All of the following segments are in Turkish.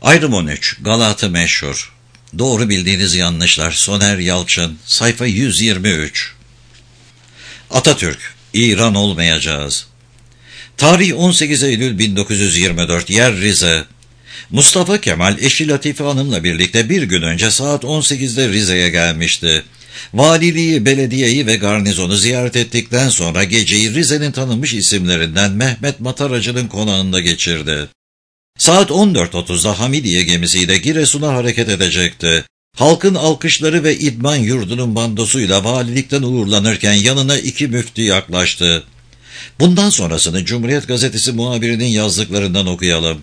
Ayrım 13. Galata meşhur. Doğru bildiğiniz yanlışlar. Soner Yalçın. Sayfa 123. Atatürk. İran olmayacağız. Tarih 18 Eylül 1924. Yer Rize. Mustafa Kemal eşi Latife Hanım'la birlikte bir gün önce saat 18'de Rize'ye gelmişti. Valiliği, belediyeyi ve garnizonu ziyaret ettikten sonra geceyi Rize'nin tanınmış isimlerinden Mehmet Mataracı'nın konağında geçirdi. Saat 14.30'da Hamidiye gemisiyle Giresun'a hareket edecekti. Halkın alkışları ve idman yurdunun bandosuyla valilikten uğurlanırken yanına iki müftü yaklaştı. Bundan sonrasını Cumhuriyet Gazetesi muhabirinin yazdıklarından okuyalım.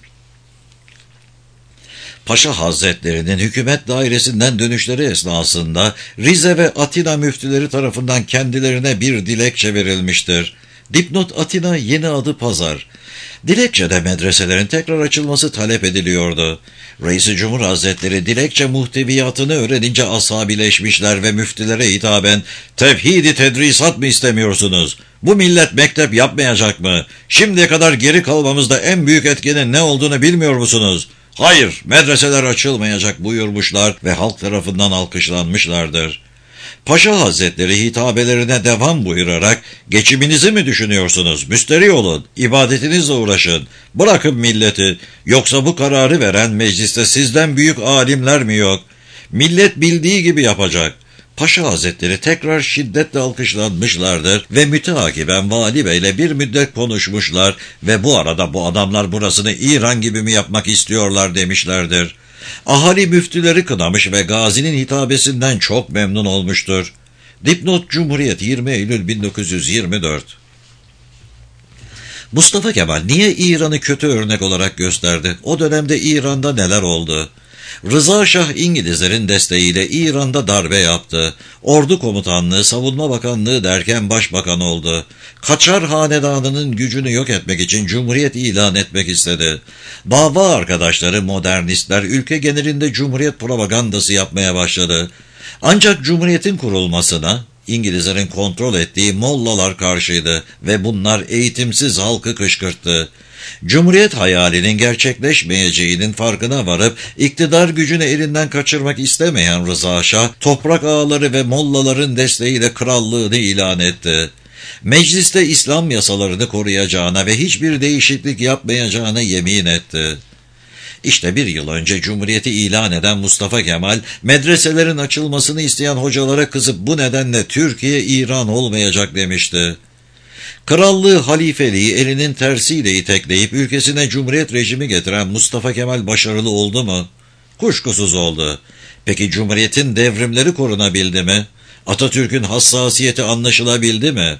Paşa Hazretleri'nin hükümet dairesinden dönüşleri esnasında Rize ve Atina müftüleri tarafından kendilerine bir dilekçe verilmiştir. Dipnot: Atina, yeni adı Pazar. Dilekçede medreselerin tekrar açılması talep ediliyordu. Reis-i Cumhur Hazretleri dilekçe muhteviyatını öğrenince asabileşmişler ve müftülere hitaben "Tevhid-i tedrisat mı istemiyorsunuz? Bu millet mektep yapmayacak mı? Şimdiye kadar geri kalmamızda en büyük etkenin ne olduğunu bilmiyor musunuz? Hayır, medreseler açılmayacak" buyurmuşlar ve halk tarafından alkışlanmışlardır. Paşa Hazretleri hitabelerine devam buyurarak "Geçiminizi mi düşünüyorsunuz? Müsterih olun, ibadetinizle uğraşın, bırakın milleti. Yoksa bu kararı veren mecliste sizden büyük alimler mi yok? Millet bildiği gibi yapacak." Paşa Hazretleri tekrar şiddetle alkışlanmışlardır ve müteakiben Vali Bey'le bir müddet konuşmuşlar ve bu arada "Bu adamlar burasını İran gibi mi yapmak istiyorlar?" demişlerdir. Ahali müftüleri kınamış ve Gazi'nin hitabesinden çok memnun olmuştur. Dipnot: Cumhuriyet, 20 Eylül 1924. Mustafa Kemal niye İran'ı kötü örnek olarak gösterdi? O dönemde İran'da neler oldu? Rıza Şah İngilizlerin desteğiyle İran'da darbe yaptı. Ordu komutanlığı, savunma bakanlığı derken başbakan oldu. Kaçar hanedanının gücünü yok etmek için cumhuriyet ilan etmek istedi. Dava arkadaşları modernistler ülke genelinde cumhuriyet propagandası yapmaya başladı. Ancak cumhuriyetin kurulmasına İngilizlerin kontrol ettiği mollalar karşıydı ve bunlar eğitimsiz halkı kışkırttı. Cumhuriyet hayalinin gerçekleşmeyeceğinin farkına varıp iktidar gücünü elinden kaçırmak istemeyen Rıza Şah, toprak ağaları ve mollaların desteğiyle krallığını ilan etti. Mecliste İslam yasalarını koruyacağına ve hiçbir değişiklik yapmayacağına yemin etti. İşte bir yıl önce Cumhuriyeti ilan eden Mustafa Kemal, medreselerin açılmasını isteyen hocalara kızıp bu nedenle "Türkiye İran olmayacak" demişti. Krallığı, halifeliği elinin tersiyle itekleyip ülkesine cumhuriyet rejimi getiren Mustafa Kemal başarılı oldu mu? Kuşkusuz oldu. Peki cumhuriyetin devrimleri korunabildi mi? Atatürk'ün hassasiyeti anlaşılabildi mi?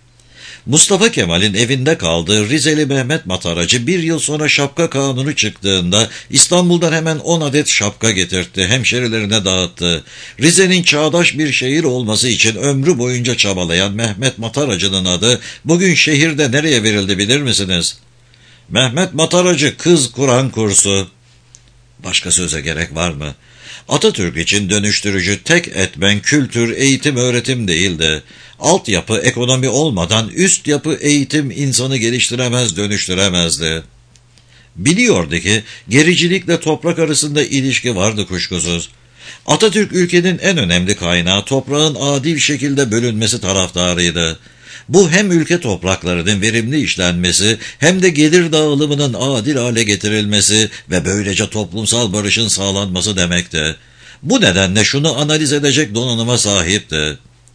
Mustafa Kemal'in evinde kaldığı Rizeli Mehmet Mataracı bir yıl sonra şapka kanunu çıktığında İstanbul'dan hemen 10 adet şapka getirtti, hemşerilerine dağıttı. Rize'nin çağdaş bir şehir olması için ömrü boyunca çabalayan Mehmet Mataracı'nın adı bugün şehirde nereye verildi bilir misiniz? Mehmet Mataracı Kız Kur'an kursu. Başka söze gerek var mı? Atatürk için dönüştürücü tek etmen kültür, eğitim, öğretim değildi. Altyapı, ekonomi olmadan üst yapı, eğitim insanı geliştiremez, dönüştüremezdi. Biliyordu ki gericilikle toprak arasında ilişki vardı kuşkusuz. Atatürk ülkenin en önemli kaynağı toprağın adil şekilde bölünmesi taraftarıydı. Bu hem ülke topraklarının verimli işlenmesi hem de gelir dağılımının adil hale getirilmesi ve böylece toplumsal barışın sağlanması demekti. Bu nedenle şunu analiz edecek donanıma sahipti.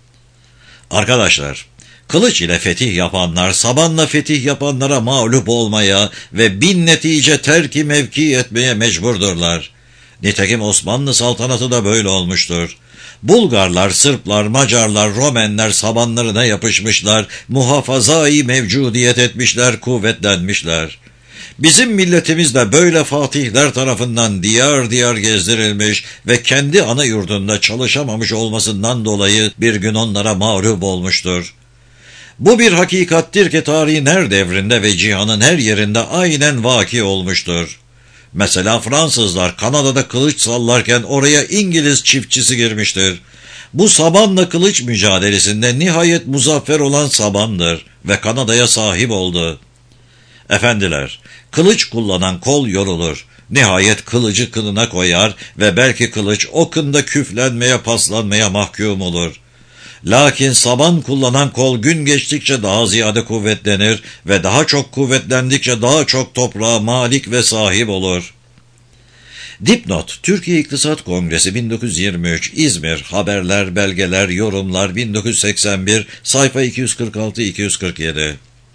Arkadaşlar, kılıç ile fetih yapanlar, sabanla fetih yapanlara mağlup olmaya ve bin netice terki mevki etmeye mecburdurlar. Nitekim Osmanlı saltanatı da böyle olmuştur. Bulgarlar, Sırplar, Macarlar, Romenler sabanlarına yapışmışlar, muhafazayı mevcudiyet etmişler, kuvvetlenmişler. Bizim milletimiz de böyle fatihler tarafından diyar diyar gezdirilmiş ve kendi ana yurdunda çalışamamış olmasından dolayı bir gün onlara mağlup olmuştur. Bu bir hakikattir ki tarihin her devrinde ve cihanın her yerinde aynen vaki olmuştur. Mesela Fransızlar Kanada'da kılıç sallarken oraya İngiliz çiftçisi girmiştir. Bu sabanla kılıç mücadelesinde nihayet muzaffer olan sabandır ve Kanada'ya sahip oldu. Efendiler, kılıç kullanan kol yorulur. Nihayet kılıcı kınına koyar ve belki kılıç o kında küflenmeye paslanmaya mahkum olur. Lakin saban kullanan kol gün geçtikçe daha ziyade kuvvetlenir ve daha çok kuvvetlendikçe daha çok toprağa malik ve sahip olur. Dipnot, Türkiye İktisat Kongresi 1923, İzmir, Haberler, Belgeler, Yorumlar 1981, sayfa 246-247.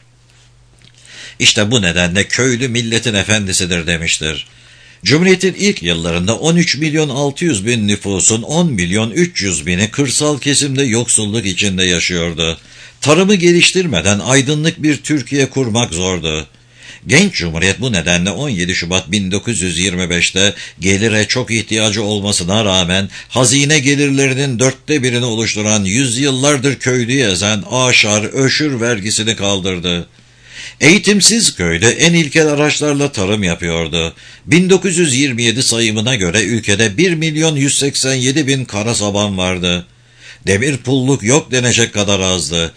İşte bu nedenle köylü milletin efendisidir demiştir. Cumhuriyet'in ilk yıllarında 13 milyon 600 bin nüfusun 10 milyon 300 bini kırsal kesimde yoksulluk içinde yaşıyordu. Tarımı geliştirmeden aydınlık bir Türkiye kurmak zordu. Genç Cumhuriyet bu nedenle 17 Şubat 1925'te gelire çok ihtiyacı olmasına rağmen hazine gelirlerinin 1/4'ünü oluşturan yüzyıllardır köylüyü ezen aşar, öşür vergisini kaldırdı. Eğitimsiz köylü en ilkel araçlarla tarım yapıyordu. 1927 sayımına göre ülkede 1 milyon 187 bin karasaban vardı. Demir pulluk yok denecek kadar azdı.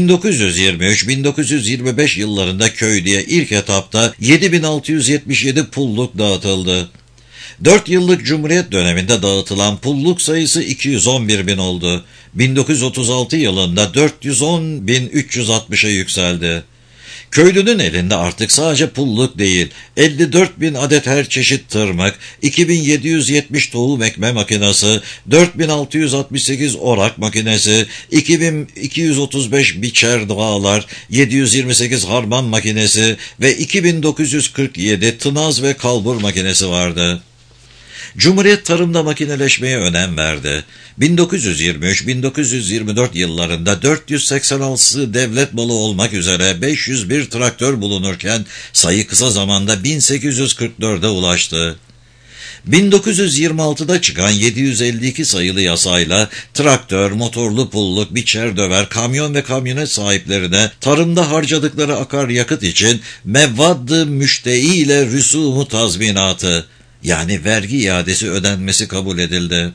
1923-1925 yıllarında köylüye ilk etapta 7677 pulluk dağıtıldı. 4 yıllık Cumhuriyet döneminde dağıtılan pulluk sayısı 211 bin oldu. 1936 yılında 410.360'a yükseldi. Köylünün elinde artık sadece pulluk değil, 54 bin adet her çeşit tırmık, 2770 tohum ekme makinesi, 4668 orak makinesi, 2235 biçer dağlar, 728 harman makinesi ve 2947 tınaz ve kalbur makinesi vardı. Cumhuriyet tarımda makineleşmeye önem verdi. 1923-1924 yıllarında 486 devlet malı olmak üzere 501 traktör bulunurken sayı kısa zamanda 1844'e ulaştı. 1926'da çıkan 752 sayılı yasayla traktör, motorlu pulluk, biçer döver, kamyon ve kamyonet sahiplerine tarımda harcadıkları akaryakıt için mevvadd-ı müştei ile rüsûm-u tazminatı, yani vergi iadesi ödenmesi kabul edildi.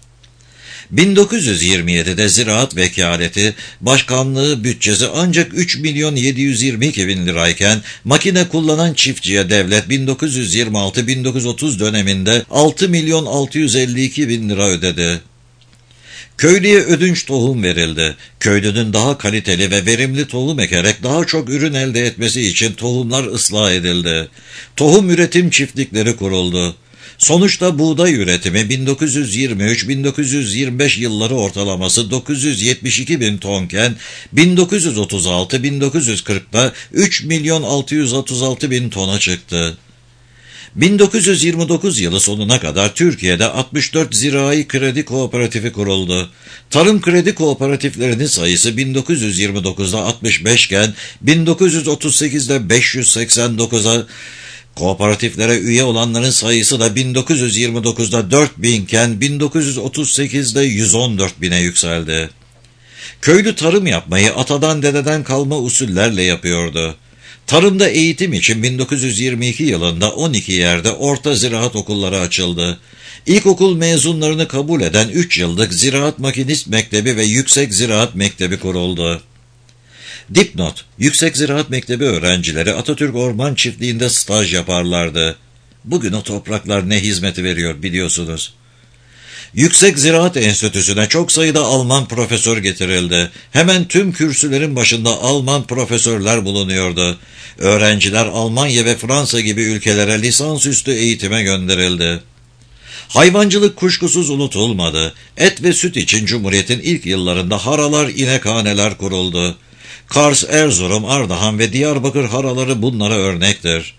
1927'de Ziraat Vekaleti Başkanlığı bütçesi ancak 3 milyon 722 bin lirayken makine kullanan çiftçiye devlet 1926-1930 döneminde 6 milyon 652 bin lira ödedi. Köylüye ödünç tohum verildi. Köylünün daha kaliteli ve verimli tohum ekerek daha çok ürün elde etmesi için tohumlar ıslah edildi. Tohum üretim çiftlikleri kuruldu. Sonuçta buğday üretimi 1923-1925 yılları ortalaması 972 bin tonken 1936-1940'da 3 milyon 636 bin tona çıktı. 1929 yılı sonuna kadar Türkiye'de 64 zirai kredi kooperatifi kuruldu. Tarım kredi kooperatiflerinin sayısı 1929'da 65 iken 1938'de 589'a, kooperatiflere üye olanların sayısı da 1929'da 4000 iken 1938'de 114 bine yükseldi. Köylü tarım yapmayı atadan dededen kalma usullerle yapıyordu. Tarımda eğitim için 1922 yılında 12 yerde orta ziraat okulları açıldı. İlkokul mezunlarını kabul eden 3 yıllık Ziraat Makinist Mektebi ve Yüksek Ziraat Mektebi kuruldu. Dipnot, Yüksek Ziraat Mektebi öğrencileri Atatürk Orman Çiftliği'nde staj yaparlardı. Bugün o topraklar ne hizmeti veriyor biliyorsunuz. Yüksek Ziraat Enstitüsü'ne çok sayıda Alman profesör getirildi. Hemen tüm kürsülerin başında Alman profesörler bulunuyordu. Öğrenciler Almanya ve Fransa gibi ülkelere lisansüstü eğitime gönderildi. Hayvancılık kuşkusuz unutulmadı. Et ve süt için Cumhuriyet'in ilk yıllarında haralar, inekhaneler kuruldu. Kars, Erzurum, Ardahan ve Diyarbakır haraları bunlara örnektir.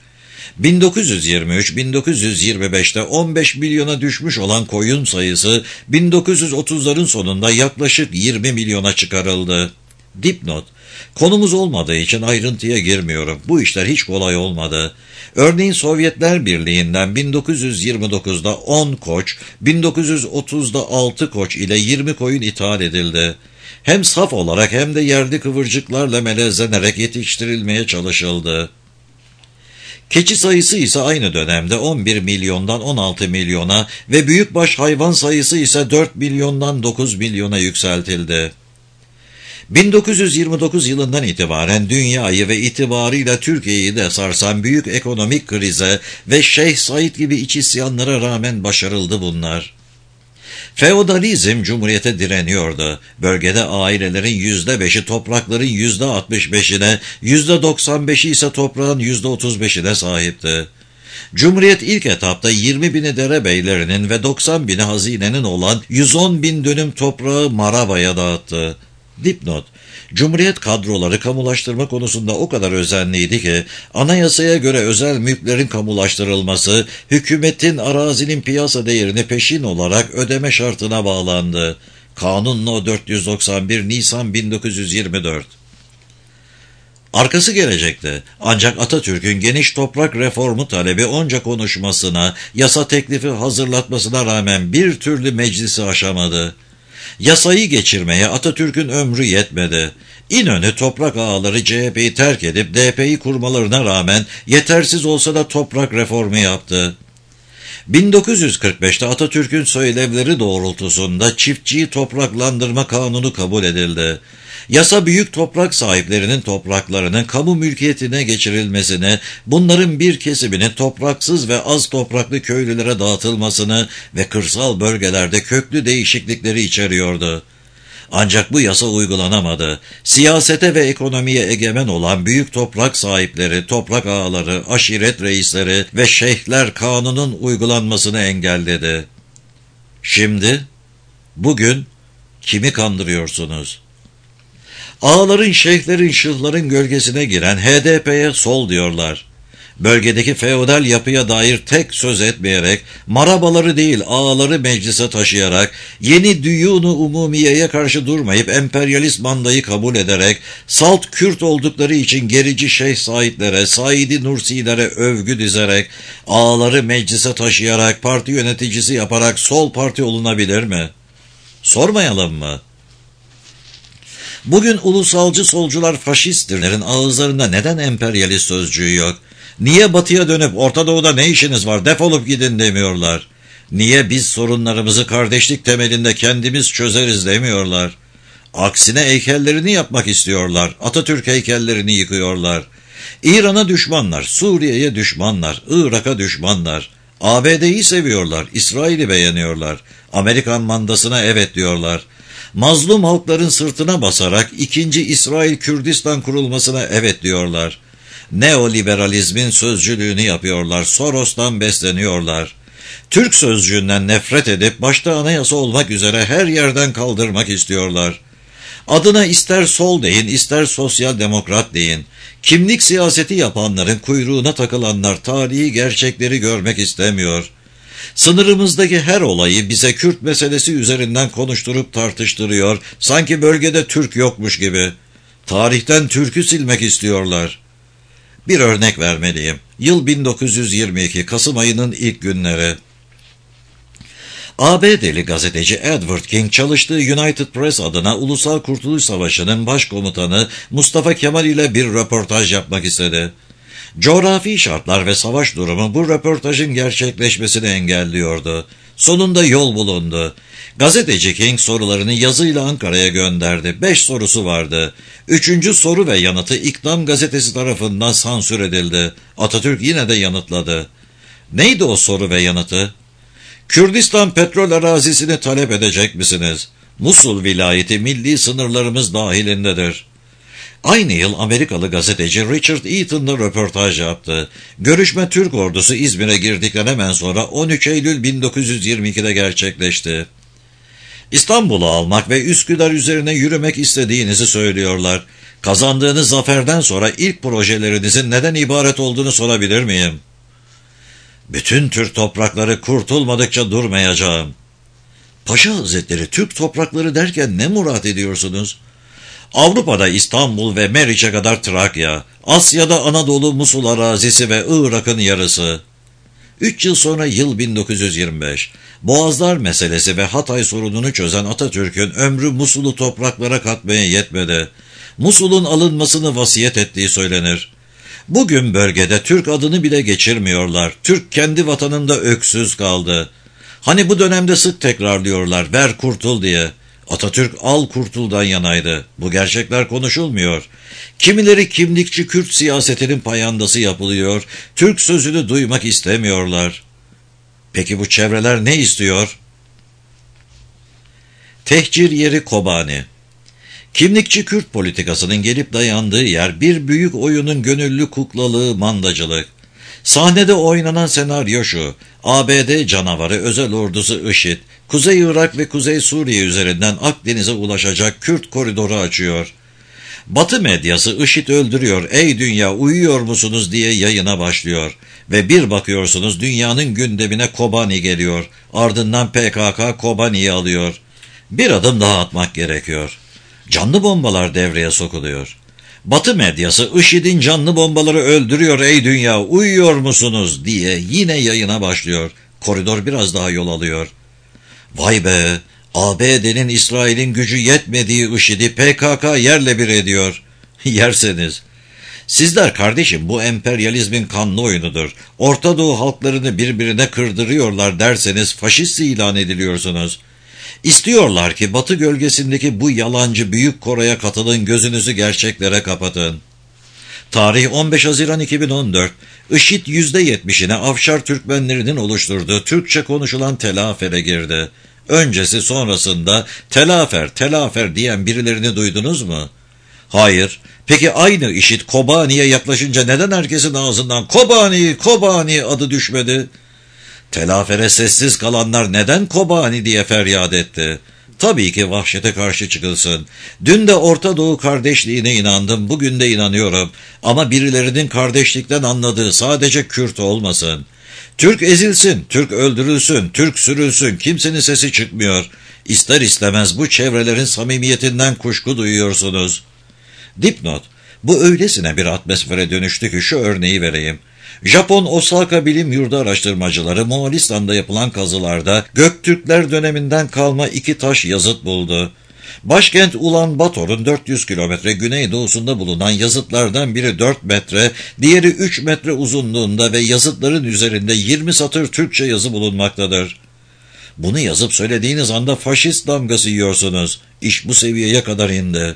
1923-1925'te 15 milyona düşmüş olan koyun sayısı 1930'ların sonunda yaklaşık 20 milyona çıkarıldı. Dipnot, konumuz olmadığı için ayrıntıya girmiyorum. Bu işler hiç kolay olmadı. Örneğin Sovyetler Birliği'nden 1929'da 10 koç, 1930'da 6 koç ile 20 koyun ithal edildi. Hem saf olarak hem de yerli kıvırcıklarla melezlenerek yetiştirilmeye çalışıldı. Keçi sayısı ise aynı dönemde 11 milyondan 16 milyona ve büyükbaş hayvan sayısı ise 4 milyondan 9 milyona yükseltildi. 1929 yılından itibaren dünyayı ve itibarıyla Türkiye'yi de sarsan büyük ekonomik krize ve Şeyh Said gibi iç isyanlara rağmen başarıldı bunlar. Feodalizm cumhuriyete direniyordu. Bölgede ailelerin %5'i toprakların %65'ine, %95'i ise toprağın %35'ine sahipti. Cumhuriyet ilk etapta 20 bini derebeylerinin ve 90 bini hazinenin olan 110 bin dönüm toprağı Maraba'ya dağıttı. Dipnot: Cumhuriyet kadroları kamulaştırma konusunda o kadar özenliydi ki, anayasaya göre özel mülklerin kamulaştırılması, hükümetin arazinin piyasa değerini peşin olarak ödeme şartına bağlandı. Kanun No. 491 Nisan 1924. Arkası gelecekti. Ancak Atatürk'ün geniş toprak reformu talebi onca konuşmasına, yasa teklifi hazırlatmasına rağmen bir türlü meclisi aşamadı. Yasayı geçirmeye Atatürk'ün ömrü yetmedi. İnönü toprak ağaları CHP'yi terk edip DP'yi kurmalarına rağmen yetersiz olsa da toprak reformu yaptı. 1945'te Atatürk'ün söylevleri doğrultusunda çiftçiyi topraklandırma kanunu kabul edildi. Yasa büyük toprak sahiplerinin topraklarının kamu mülkiyetine geçirilmesini, bunların bir kesiminin topraksız ve az topraklı köylülere dağıtılmasını ve kırsal bölgelerde köklü değişiklikleri içeriyordu. Ancak bu yasa uygulanamadı. Siyasete ve ekonomiye egemen olan büyük toprak sahipleri, toprak ağaları, aşiret reisleri ve şeyhler kanunun uygulanmasını engelledi. Şimdi, bugün kimi kandırıyorsunuz? Ağaların, şeyhlerin, şıhların gölgesine giren HDP'ye sol diyorlar. Bölgedeki feodal yapıya dair tek söz etmeyerek, marabaları değil ağaları meclise taşıyarak, yeni düyunu umumiyeye karşı durmayıp emperyalist mandayı kabul ederek, salt Kürt oldukları için gerici Şeyh Saidlere, Said-i Nursi'lere övgü dizerek, ağaları meclise taşıyarak, parti yöneticisi yaparak sol parti olunabilir mi? Sormayalım mı? Bugün ulusalcı solcular faşistlerin ağızlarında neden emperyalist sözcüğü yok? Niye batıya dönüp Orta Doğu'da ne işiniz var defolup gidin demiyorlar? Niye biz sorunlarımızı kardeşlik temelinde kendimiz çözeriz demiyorlar? Aksine heykellerini yapmak istiyorlar. Atatürk heykellerini yıkıyorlar. İran'a düşmanlar, Suriye'ye düşmanlar, Irak'a düşmanlar. ABD'yi seviyorlar, İsrail'i beğeniyorlar. Amerikan mandasına evet diyorlar. Mazlum halkların sırtına basarak 2. İsrail-Kürdistan kurulmasına evet diyorlar. Neoliberalizmin sözcülüğünü yapıyorlar, Soros'tan besleniyorlar. Türk sözcüğünden nefret edip başta anayasa olmak üzere her yerden kaldırmak istiyorlar. Adına ister sol deyin, ister sosyal demokrat deyin. Kimlik siyaseti yapanların kuyruğuna takılanlar tarihi gerçekleri görmek istemiyor. Sınırımızdaki her olayı bize Kürt meselesi üzerinden konuşturup tartıştırıyor, sanki bölgede Türk yokmuş gibi. Tarihten Türk'ü silmek istiyorlar. Bir örnek vermeliyim. Yıl 1922, Kasım ayının ilk günleri. ABD'li gazeteci Edward King çalıştığı United Press adına Ulusal Kurtuluş Savaşı'nın başkomutanı Mustafa Kemal ile bir röportaj yapmak istedi. Coğrafi şartlar ve savaş durumu bu röportajın gerçekleşmesini engelliyordu. Sonunda yol bulundu. Gazeteci King sorularını yazıyla Ankara'ya gönderdi. 5 sorusu vardı. 3. soru ve yanıtı İktam gazetesi tarafından sansür edildi. Atatürk yine de yanıtladı. Neydi o soru ve yanıtı? Kürdistan petrol arazisini talep edecek misiniz? Musul vilayeti milli sınırlarımız dahilindedir. Aynı yıl Amerikalı gazeteci Richard Eaton'la röportaj yaptı. Görüşme Türk ordusu İzmir'e girdikten hemen sonra 13 Eylül 1922'de gerçekleşti. İstanbul'u almak ve Üsküdar üzerine yürümek istediğinizi söylüyorlar. Kazandığınız zaferden sonra ilk projelerinizin neden ibaret olduğunu sorabilir miyim? Bütün Türk toprakları kurtulmadıkça durmayacağım. Paşa Hazretleri, Türk toprakları derken ne murat ediyorsunuz? Avrupa'da İstanbul ve Meriç'e kadar Trakya, Asya'da Anadolu, Musul arazisi ve Irak'ın yarısı. 3 yıl sonra yıl 1925. Boğazlar meselesi ve Hatay sorununu çözen Atatürk'ün ömrü Musul'u topraklara katmaya yetmedi. Musul'un alınmasını vasiyet ettiği söylenir. Bugün bölgede Türk adını bile geçirmiyorlar. Türk kendi vatanında öksüz kaldı. Hani bu dönemde sık tekrarlıyorlar, ver kurtul diye. Atatürk al kurtuldan yanaydı. Bu gerçekler konuşulmuyor. Kimileri kimlikçi Kürt siyasetinin payandası yapılıyor, Türk sözünü duymak istemiyorlar. Peki bu çevreler ne istiyor? Tehcir yeri Kobani. Kimlikçi Kürt politikasının gelip dayandığı yer bir büyük oyunun gönüllü kuklalığı, mandacılık. Sahnede oynanan senaryo şu: ABD canavarı özel ordusu IŞİD, Kuzey Irak ve Kuzey Suriye üzerinden Akdeniz'e ulaşacak Kürt koridoru açıyor. Batı medyası IŞİD öldürüyor, ey dünya uyuyor musunuz diye yayına başlıyor. Ve bir bakıyorsunuz dünyanın gündemine Kobani geliyor. Ardından PKK Kobani'yi alıyor. Bir adım daha atmak gerekiyor. Canlı bombalar devreye sokuluyor. Batı medyası IŞİD'in canlı bombaları öldürüyor, ey dünya uyuyor musunuz diye yine yayına başlıyor. Koridor biraz daha yol alıyor. Vay be, ABD'nin İsrail'in gücü yetmediği IŞİD'i PKK yerle bir ediyor. Yerseniz. Sizler kardeşim bu emperyalizmin kanlı oyunudur. Orta Doğu halklarını birbirine kırdırıyorlar derseniz faşist ilan ediliyorsunuz. İstiyorlar ki Batı gölgesindeki bu yalancı büyük Kore'ye katılın, gözünüzü gerçeklere kapatın. Tarih 15 Haziran 2014. IŞİD %70'ine Afşar Türkmenlerinin oluşturduğu Türkçe konuşulan Telafer'e girdi. Öncesi sonrasında telafer diyen birilerini duydunuz mu? Hayır. Peki aynı IŞİD Kobani'ye yaklaşınca neden herkesin ağzından Kobani adı düşmedi? Telafere sessiz kalanlar neden Kobani diye feryat etti? Tabii ki vahşete karşı çıkılsın. Dün de Orta Doğu kardeşliğine inandım, bugün de inanıyorum. Ama birilerinin kardeşlikten anladığı sadece Kürt olmasın. Türk ezilsin, Türk öldürülsün, Türk sürülsün, kimsenin sesi çıkmıyor. İster istemez bu çevrelerin samimiyetinden kuşku duyuyorsunuz. Dipnot: bu öylesine bir atmosfere dönüştü ki şu örneği vereyim. Japon Osaka Bilim Yurdu araştırmacıları Moğolistan'da yapılan kazılarda Göktürkler döneminden kalma 2 taş yazıt buldu. Başkent Ulan Bator'un 400 kilometre güneydoğusunda bulunan yazıtlardan biri 4 metre, diğeri 3 metre uzunluğunda ve yazıtların üzerinde 20 satır Türkçe yazı bulunmaktadır. Bunu yazıp söylediğiniz anda faşist damgası yiyorsunuz. İş bu seviyeye kadar indi.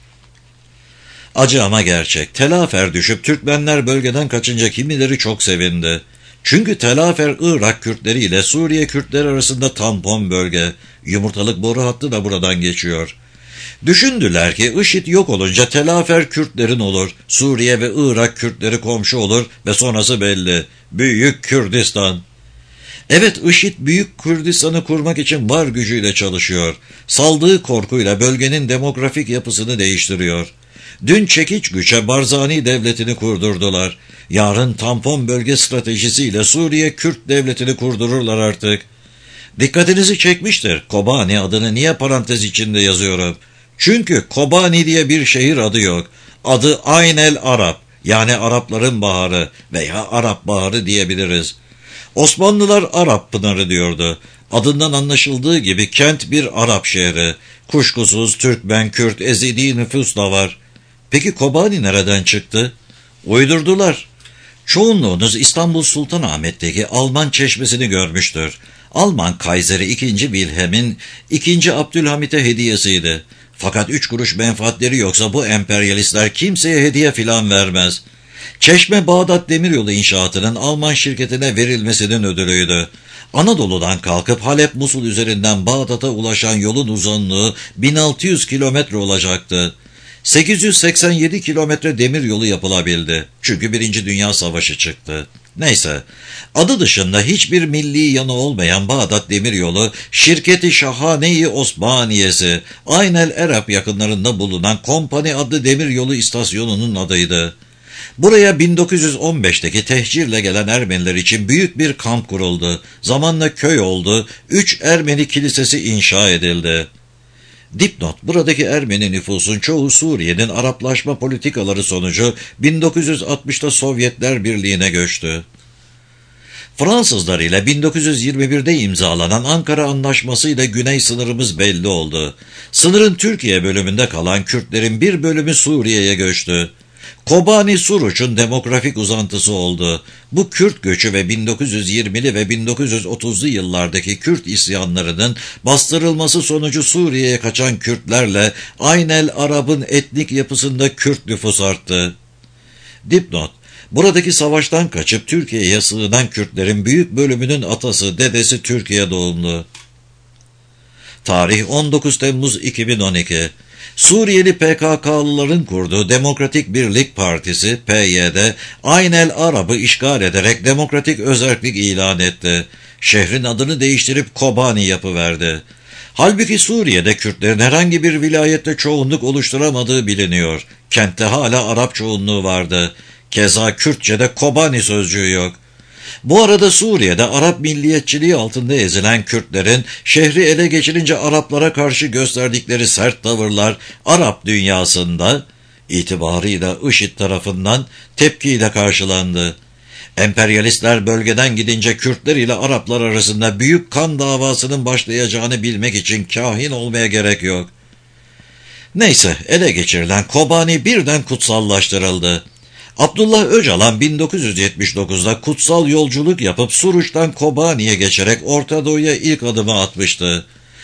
Acı ama gerçek. Telafer düşüp Türkmenler bölgeden kaçınca kimileri çok sevindi. Çünkü Telafer Irak Kürtleri ile Suriye Kürtleri arasında tampon bölge. Yumurtalık boru hattı da buradan geçiyor. Düşündüler ki IŞİD yok olunca Telafer Kürtlerin olur, Suriye ve Irak Kürtleri komşu olur ve sonrası belli. Büyük Kürdistan. Evet, IŞİD Büyük Kürdistan'ı kurmak için var gücüyle çalışıyor. Saldığı korkuyla bölgenin demografik yapısını değiştiriyor. Dün çekiç güçe Barzani devletini kurdurdular. Yarın tampon bölge stratejisiyle Suriye Kürt devletini kurdururlar artık. Dikkatinizi çekmiştir. Kobani adını niye parantez içinde yazıyorum? Çünkü Kobani diye bir şehir adı yok. Adı Ayn el Arap, yani Arapların baharı veya Arap baharı diyebiliriz. Osmanlılar Arap Pınarı diyordu. Adından anlaşıldığı gibi kent bir Arap şehri. Kuşkusuz Türkmen, Kürt, Ezidi nüfus da var. Peki Kobani nereden çıktı? Uydurdular. Çoğunluğunuz İstanbul Sultanahmet'teki Alman çeşmesini görmüştür. Alman Kayseri 2. Wilhelm'in 2. Abdülhamit'e hediyesiydi. Fakat 3 kuruş menfaatleri yoksa bu emperyalistler kimseye hediye filan vermez. Çeşme Bağdat Demiryolu inşaatının Alman şirketine verilmesinin ödülüydü. Anadolu'dan kalkıp Halep Musul üzerinden Bağdat'a ulaşan yolun uzunluğu 1600 kilometre olacaktı. 887 kilometre demir yolu yapılabildi. Çünkü 1. Dünya Savaşı çıktı. Neyse, adı dışında hiçbir milli yanı olmayan Bağdat Demiryolu, şirketi Şahane-i Osmaniyesi, Ayn el Arap yakınlarında bulunan Kompani adlı demiryolu istasyonunun adıydı. Buraya 1915'teki tehcirle gelen Ermeniler için büyük bir kamp kuruldu. Zamanla köy oldu, 3 Ermeni kilisesi inşa edildi. Dipnot: buradaki Ermeni nüfusun çoğu Suriye'nin Araplaşma politikaları sonucu 1960'ta Sovyetler Birliği'ne göçtü. Fransızlar ile 1921'de imzalanan Ankara Anlaşması ile güney sınırımız belli oldu. Sınırın Türkiye bölümünde kalan Kürtlerin bir bölümü Suriye'ye göçtü. Kobani Suruç'un demografik uzantısı oldu. Bu Kürt göçü ve 1920'li ve 1930'lu yıllardaki Kürt isyanlarının bastırılması sonucu Suriye'ye kaçan Kürtlerle Aynel Arap'ın etnik yapısında Kürt nüfus arttı. Dipnot: buradaki savaştan kaçıp Türkiye'ye sığınan Kürtlerin büyük bölümünün atası, dedesi Türkiye doğumlu. Tarih 19 Temmuz 2012. Suriyeli PKK'lıların kurduğu Demokratik Birlik Partisi PYD, Aynel Arap'ı işgal ederek demokratik özerklik ilan etti. Şehrin adını değiştirip Kobani yapıverdi. Halbuki Suriye'de Kürtlerin herhangi bir vilayette çoğunluk oluşturamadığı biliniyor. Kentte hala Arap çoğunluğu vardı. Keza Kürtçe'de Kobani sözcüğü yok. Bu arada Suriye'de Arap milliyetçiliği altında ezilen Kürtlerin şehri ele geçirince Araplara karşı gösterdikleri sert tavırlar Arap dünyasında itibarıyla IŞİD tarafından tepkiyle karşılandı. Emperyalistler bölgeden gidince Kürtler ile Araplar arasında büyük kan davasının başlayacağını bilmek için kahin olmaya gerek yok. Neyse, ele geçirilen Kobani birden kutsallaştırıldı. Abdullah Öcalan 1979'da kutsal yolculuk yapıp Suruç'tan Kobani'ye geçerek Orta Doğu'ya ilk adımı atmıştı.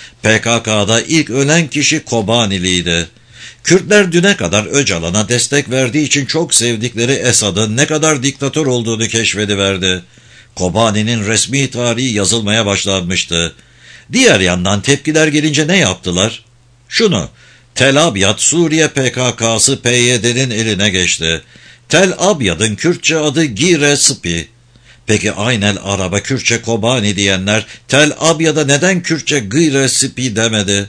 PKK'da ilk ölen kişi Kobaniliydi. Kürtler düne kadar Öcalan'a destek verdiği için çok sevdikleri Esad'ın ne kadar diktatör olduğunu keşfediverdi. Kobani'nin resmi tarihi yazılmaya başlanmıştı. Diğer yandan tepkiler gelince ne yaptılar? Şunu: Tel Abyad Suriye PKK'sı PYD'nin eline geçti. Tel Abyad'ın Kürtçe adı Gire Sıpi. Peki Aynel Arap'a Kürtçe Kobani diyenler Tel Abyad'a neden Kürtçe Gire Sıpi demedi?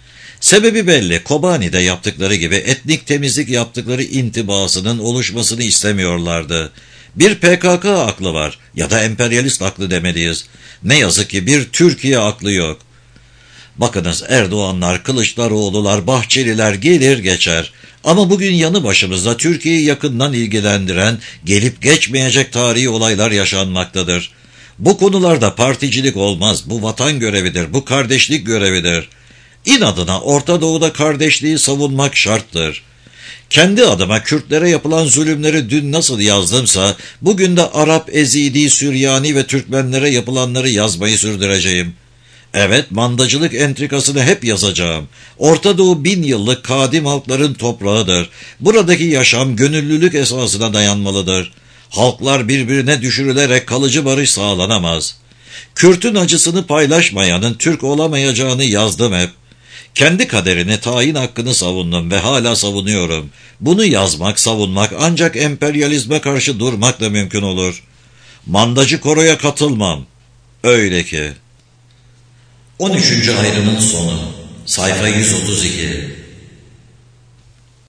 Sebebi belli. Kobani'de yaptıkları gibi etnik temizlik yaptıkları intibasının oluşmasını istemiyorlardı. Bir PKK aklı var ya da emperyalist aklı demeliyiz. Ne yazık ki bir Türkiye aklı yok. Bakınız, Erdoğanlar, Kılıçdaroğlu'lar, Bahçeliler gelir geçer. Ama bugün yanı başımızda Türkiye'yi yakından ilgilendiren, gelip geçmeyecek tarihi olaylar yaşanmaktadır. Bu konularda particilik olmaz, bu vatan görevidir, bu kardeşlik görevidir. İnadına Orta Doğu'da kardeşliği savunmak şarttır. Kendi adıma Kürtlere yapılan zulümleri dün nasıl yazdımsa, bugün de Arap, Ezidi, Süryani ve Türkmenlere yapılanları yazmayı sürdüreceğim. Evet, mandacılık entrikasını hep yazacağım. Orta Doğu 1000 yıllık kadim halkların toprağıdır. Buradaki yaşam gönüllülük esasına dayanmalıdır. Halklar birbirine düşürülerek kalıcı barış sağlanamaz. Kürt'ün acısını paylaşmayanın Türk olamayacağını yazdım hep. Kendi kaderini, tayin hakkını savundum ve hala savunuyorum. Bunu yazmak, savunmak ancak emperyalizme karşı durmakla mümkün olur. Mandacı koroya katılmam. Öyle ki. 13. ayrımın sonu. Sayfa 132.